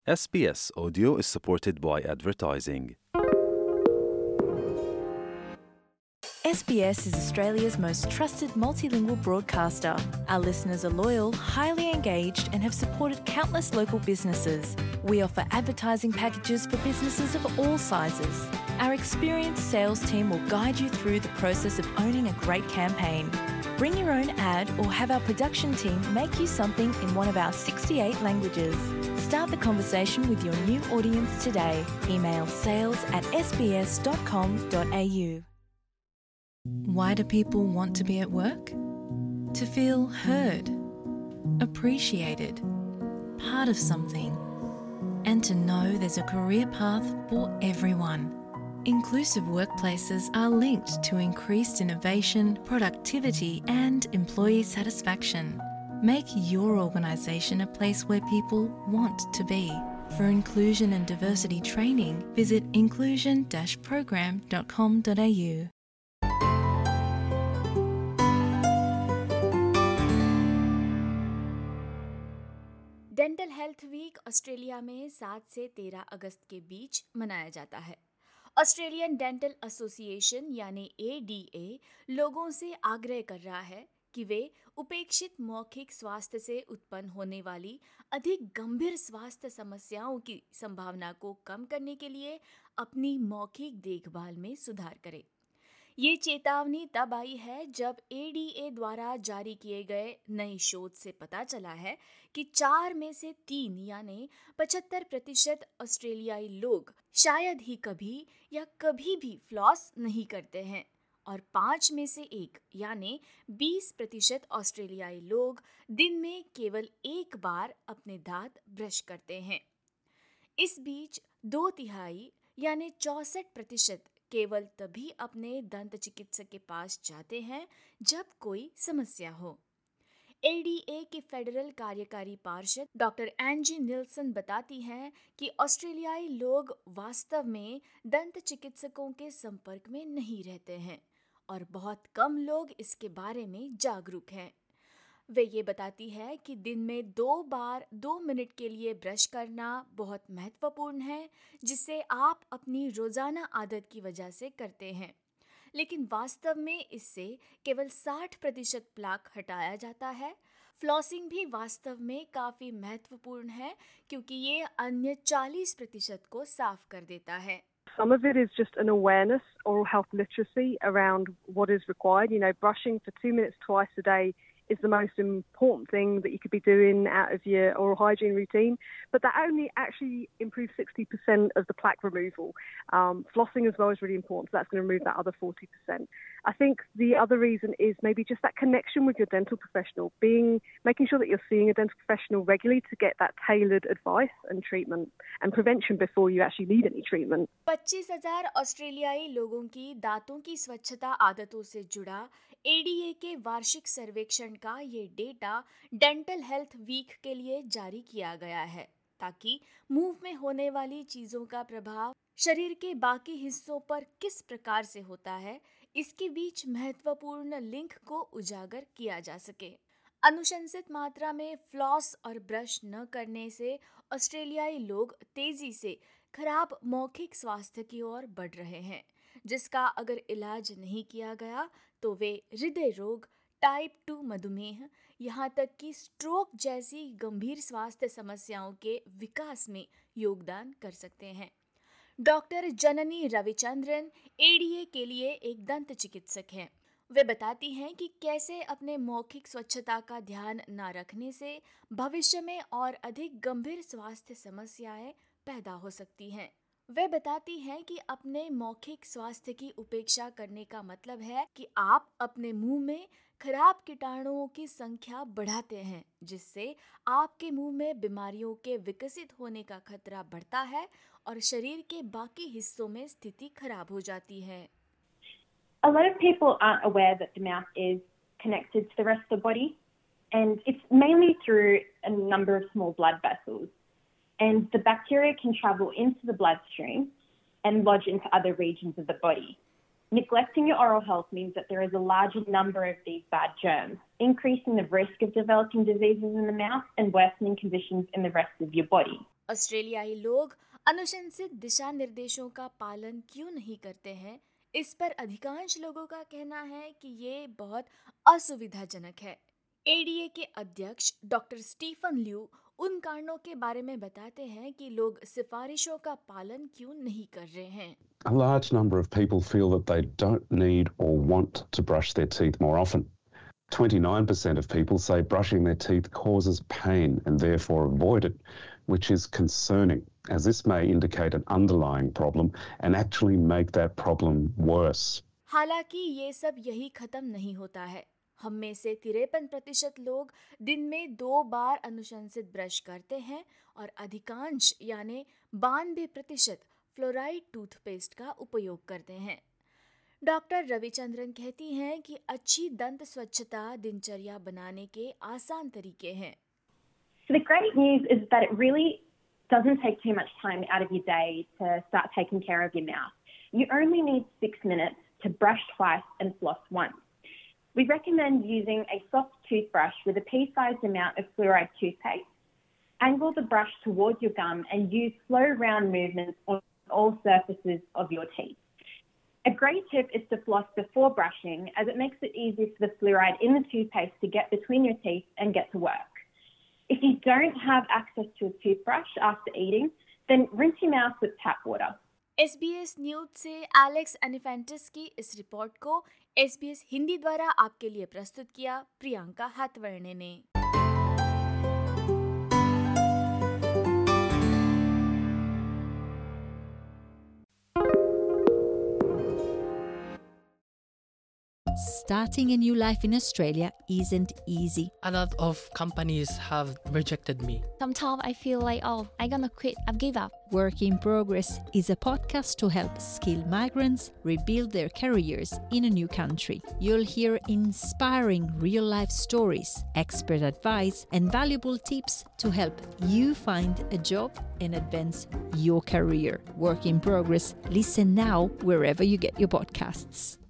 SBS Audio is supported by advertising. SBS is Australia's most trusted multilingual broadcaster. Our listeners are loyal, highly engaged, and have supported countless local businesses. We offer advertising packages for businesses of all sizes. Our experienced sales team will guide you through the process of owning a great campaign. Bring your own ad or have our production team make you something in one of our 68 languages. Start the conversation with your new audience today. Email sales@sbs.com.au. Why do people want to be at work? To feel heard, appreciated, part of something, and to know there's a career path for everyone. Inclusive workplaces are linked to increased innovation, productivity, and employee satisfaction. Make your organisation a place where people want to be. For inclusion and diversity training, visit inclusion-program.com.au. Dental health week Australia में 7 से 13 अगस्त के बीच मनाया जाता है। Australian dental association यानी ADA लोगों से आग्रह कर रहा है कि वे उपेक्षित मौखिक स्वास्थ्य से उत्पन्न होने वाली अधिक गंभीर स्वास्थ्य समस्याओं की संभावना को कम करने के लिए अपनी मौखिक देखभाल में सुधार करें। ये चेतावनी तब आई है जब ADA द्वारा जारी किए गए नए शोध से पता चला है कि 4 में से 3 यानी 75% ऑस्ट्रेलियाई लोग शायद ही कभी या कभी भी फ्लॉस नहीं करते हैं और 5 में से 1 यानी 20% ऑस्ट्रेलियाई लोग दिन में केवल एक बार अपने दांत ब्रश करते हैं। इस बीच 2/3 यानी 64% केवल तभी अपने दंत चिकित्सक के पास जाते हैं जब कोई समस्या हो। ADA की फेडरल कार्यकारी पार्षद डॉक्टर एंजी निल्सन बताती हैं कि ऑस्ट्रेलियाई लोग वास्तव में दंत चिकित्सकों के संपर्क में नहीं रहते हैं और बहुत कम लोग इसके बारे में जागरूक हैं। वे ये बताती है कि दिन में 2 बार 2 मिनट के लिए ब्रश करना बहुत महत्वपूर्ण है, जिसे आप अपनी रोजाना आदत की वजह से करते हैं, लेकिन वास्तव में इससे केवल 60% प्लाक हटाया जाता है। फ्लॉसिंग भी वास्तव में काफी महत्वपूर्ण है क्योंकि ये अन्य 40% को साफ कर देता है। Some of it is just an awareness, oral health literacy around what is required. You know, brushing for 2 minutes twice a day is the most important thing that you could be doing out of your oral hygiene routine. But that only actually improves 60% of the plaque removal. Flossing as well is really important, so that's going to remove that other 40%. I think the other reason is maybe just that connection with your dental professional, making sure that you're seeing a dental professional regularly to get that tailored advice and treatment and prevention before you actually need any treatment. 25,000 ऑस्ट्रेलियाई लोगों की दांतों की स्वच्छता आदतों से जुड़ा ADA के वार्षिक सर्वेक्षण का ये डेटा डेंटल हेल्थ वीक के लिए जारी किया गया है ताकि मुंह में होने वाली चीजों का प्रभाव शरीर के बाकी हिस्सों पर किस प्रकार से होता है, इसके बीच महत्वपूर्ण लिंक को उजागर किया जा सके। अनुशंसित मात्रा में फ्लॉस और ब्रश न करने से ऑस्ट्रेलियाई लोग तेजी से खराब मौखिक स्वास्थ्य की ओर बढ़ रहे हैं, जिसका अगर इलाज नहीं किया गया तो वे हृदय रोग, टाइप 2 मधुमेह, यहाँ तक कि स्ट्रोक जैसी गंभीर स्वास्थ्य समस्याओं के विकास में योगदान कर सकते हैं। डॉक्टर जननी रविचंद्रन ADA के लिए एक दंत चिकित्सक हैं। वे बताती हैं कि कैसे अपने मौखिक स्वच्छता का ध्यान न रखने से भविष्य में और अधिक गंभीर स्वास्थ्य समस्याएं पैदा हो सकती हैं। वे बताती हैं कि अपने मौखिक स्वास्थ्य की उपेक्षा करने का मतलब है कि आप अपने मुंह में खराब कीटाणुओं की संख्या बढ़ाते हैं, जिससे आपके मुंह में बीमारियों के विकसित होने का खतरा बढ़ता है और शरीर के बाकी हिस्सों में स्थिति खराब हो जाती है। A lot of people aren't aware that the mouth is connected to the rest of the body, and it's mainly through a number of small blood vessels. And the bacteria can travel into the bloodstream and lodge into other regions of the body. Neglecting your oral health means that there is a larger number of these bad germs, increasing the risk of developing diseases in the mouth and worsening conditions in the rest of your body. ऑस्ट्रेलियाई लोग अनुशंसित दिशा निर्देशों का पालन क्यों नहीं करते हैं, इस पर अधिकांश लोगों का कहना है कि ये बहुत असुविधाजनक है। एडीए के अध्यक्ष डॉक्टर स्टीफन ल्यू उन कारणों के बारे में बताते हैं कि लोग सिफारिशों का पालन क्यों नहीं कर रहे हैं। A large number of people feel that they don't need or want to brush their teeth more often. 29% of people say brushing their teeth causes pain and therefore avoid it, which is concerning, as this may indicate an underlying problem and actually make that problem worse. हालांकि ये सब यही खत्म नहीं होता है। हम में से 53% लोग दिन में 2 बार अनुशंसित ब्रश करते हैं और अधिकांश यानी 92% फ्लोराइड टूथपेस्ट का उपयोग करते हैं। डॉक्टर रविचंद्रन कहती हैं कि अच्छी दंत स्वच्छता दिनचर्या बनाने के आसान तरीके हैं। So the great news is that it really doesn't take too much time out of your day to start taking care of your mouth. You only need 6 minutes to brush twice and floss once. We recommend using a soft toothbrush with a pea-sized amount of fluoride toothpaste. Angle the brush towards your gum and use slow round movements on all surfaces of your teeth. A great tip is to floss before brushing, as it makes it easier for the fluoride in the toothpaste to get between your teeth and get to work. If you don't have access to a toothbrush after eating, then rinse your mouth with tap water. SBS news से Alex Anifantis की इस report को SBS Hindi द्वारा आपके लिए प्रस्तुत किया प्रियंका हाथवर्णे ने। Starting a new life in Australia isn't easy. A lot of companies have rejected me. Sometimes I feel like, I'm gonna quit, I've give up. Work in Progress is a podcast to help skilled migrants rebuild their careers in a new country. You'll hear inspiring real-life stories, expert advice, and valuable tips to help you find a job and advance your career. Work in Progress. Listen now wherever you get your podcasts.